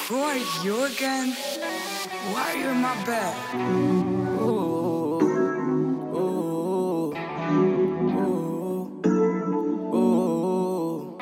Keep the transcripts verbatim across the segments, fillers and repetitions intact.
Who are you again? Why are you in my bed? Ooh, ooh, ooh, ooh.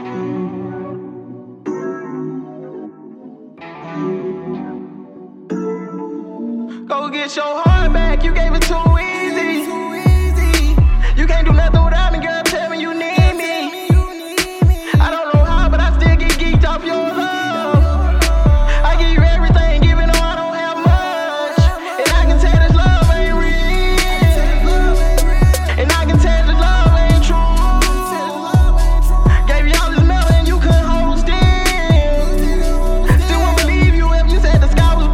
Go get your heart back, you gave it too easy. You can't do nothing without me, girl, tell me you need me. I don't know how, but I still get geeked off your love. I give you everything, even though I don't have much. And I can tell this love ain't real. And I can tell this love ain't true. Gave you all this melon and you couldn't hold still. Still won't believe you if you said the sky was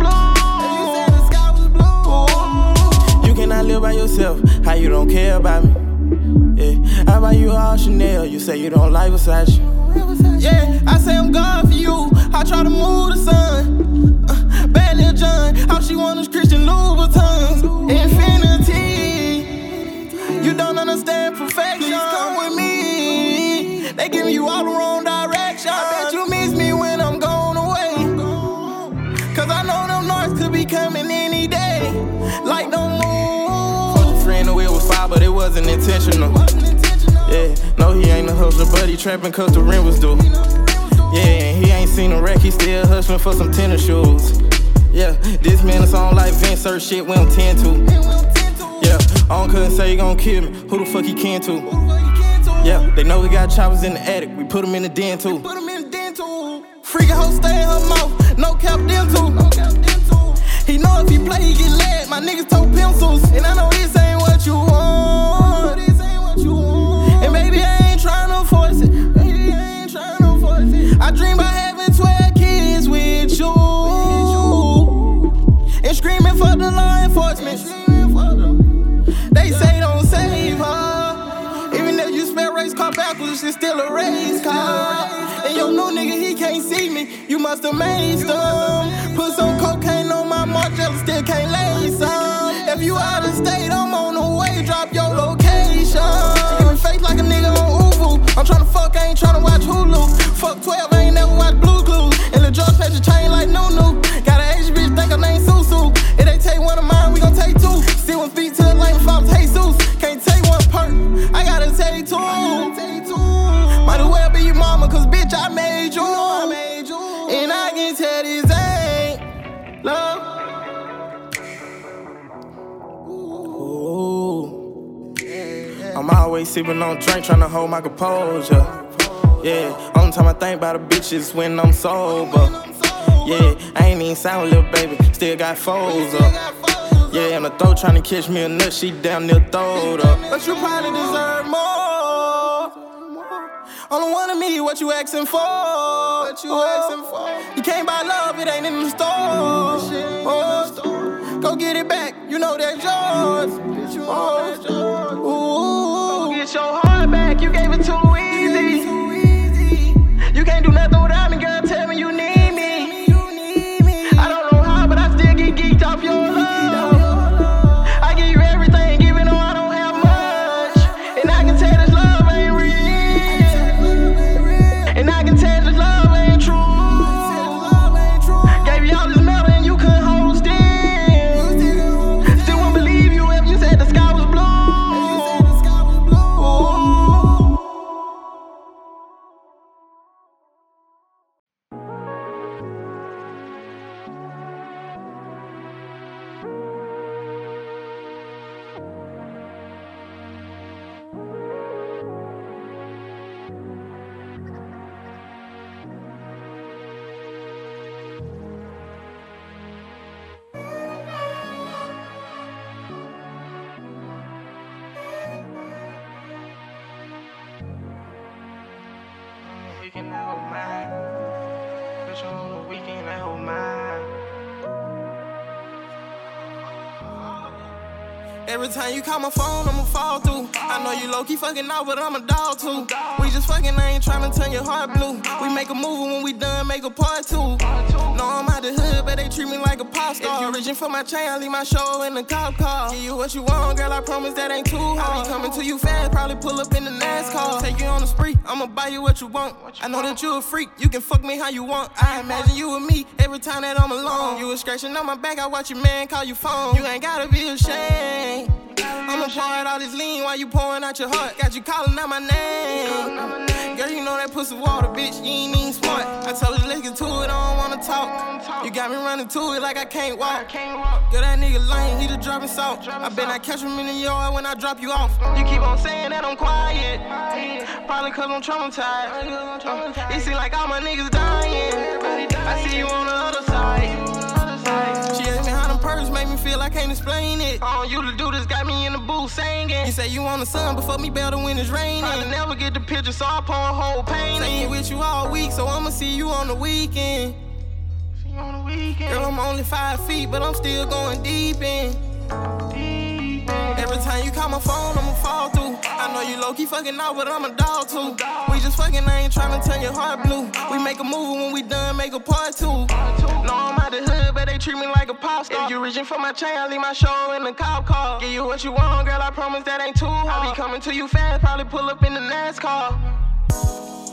blue. You cannot live by yourself, how you don't care about me. Yeah, I buy you all Chanel, you say you don't like Versace. Yeah, I say I'm gone for you, I try to move the sun. uh, Bad little John, all she want is Christian Louboutins. Infinity, you don't understand perfection. Please come with me, they giving you all the wrong direction. I bet you miss me when I'm gone away, cause I know them norths could be coming any day. Like no moon. Fuck a friend who it was fire, but it wasn't intentional. Yeah, no, he ain't a hustler, but he trapping cause the rent was due. Yeah, and he ain't seen a wreck, he still hustling for some tennis shoes. Yeah, this man is on like Vince Cerf shit we don't tend to. Yeah, on couldn't say he gon' kill me, who the fuck he can to? Yeah, they know we got choppers in the attic, we put him in the den too. Freakin' hoe stay in her mouth, no cap dental. He know if he play, he get laid, my niggas told pencils. And I know this ain't what you want. And baby, I ain't tryna force it. Baby, I ain't tryna force it. I dream about having twelve kids with you. And screaming for the law enforcement. They say don't save her. Even if you spell race car backwards, it's still a race car. And your new nigga, he can't see me. You must have made some. Put some cocaine on my Margiela, still can't lay some. If you out of state, I'm on the way, drop your location. Giving face like a nigga on Uvu. I'm tryna fuck, I ain't tryna watch Hulu. Fuck twelve, I ain't never watch Blue's Clues. And the drug snatcher chain like Nunu. Got an Asian bitch, think her name Susu. If they take one of mine, we gon' take two. Still one feet to the lane if I'm Jesus. Can't take one perk, I gotta take two. Might as well be your mama, cause bitch, I made you. And I can tell this ain't love. Ooh. I'm always sipping on drink, tryna hold my composure. Yeah, only time I think about a bitch is when I'm sober. Yeah, I ain't even sound little baby, still got foes up. Yeah, on the throat tryna catch me a nut, she down near throwed up. But you probably deserve more. Only one of me, what you asking for? What you asking for? You can't buy love, it ain't in the store. Oh, go get it back, you know that's yours. Oh, ooh. Go get your heart back, you gave it too easy. You can't do nothing without me, girl, tell me you need me. I don't know how, but I still get geeked off your love. I give you everything, even though I don't have much. And I can tell this love ain't real. And I can tell this love ain't true. Gave you all this melon and you couldn't hold still. Still won't believe you if you said the sky was blue. Weekend, I hold mine. Bitch, on the weekend, I hold mine. Every time you call my phone, I'ma fall through. I know you low-key fucking out, but I'm a dog too. We just fucking, I ain't tryna turn your heart blue. We make a movie when we done, make a part two. No, I'm out the hood, but they treat me like a pop. pop star. If you reaching for my chain, I leave my show in the cop car. Give you what you want, girl, I promise that ain't too hard. I be coming to you fast, probably pull up in the NASCAR. Take you on the spree, I'ma buy you what you want. I know that you a freak, you can fuck me how you want. I imagine you with me every time that I'm alone. You was scratching on my back, I watch your man call you phone. You ain't gotta be ashamed. I'ma pour out all this lean while you pouring out your heart. Got you calling out my name. Girl, you know that pussy water, bitch, you ain't even smart. I told you let's get to it, I don't wanna talk. You got me running to it like I can't walk. Girl, that nigga lame, he the dropping salt. I bet I catch him in the yard when I drop you off. You keep on saying that I'm quiet, probably cause I'm traumatized. It seem like all my niggas dying. I see you on the other side. She asked me how them purses make me feel, I can't explain it. All you to do this got me in the booth singing. You say you want the sun, but fuck me better when it's raining. Probably never get the picture, so I pour a whole painting. Staying with you all week, so I'ma see you on the weekend. See you on the weekend. Girl, I'm only five feet, but I'm still going deep in. Deep in. Every time you call my phone, I'ma fall through. I know you low-key fucking out, but I'm a dog too. We just fucking, I ain't tryna turn your heart blue. We make a movie when we done, make a part two. No, I'm out the hood, but they treat me like a pop star. If you reaching for my chain, I leave my show in the cop car. Give you what you want, girl, I promise that ain't too hard. I be coming to you fast, probably pull up in the NASCAR.